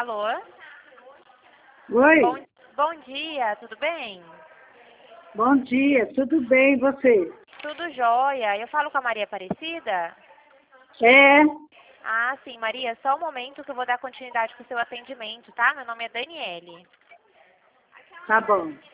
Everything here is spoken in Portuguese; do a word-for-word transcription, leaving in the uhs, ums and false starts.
Alô? Oi, Bom, bom dia, tudo bem? bom dia, tudo bem, e você? Tudo jóia. Eu falo com a Maria Aparecida? É, Ah, sim, Maria, só um momento que eu vou dar continuidade com o seu atendimento, tá? Meu nome é Daniele. tá bom.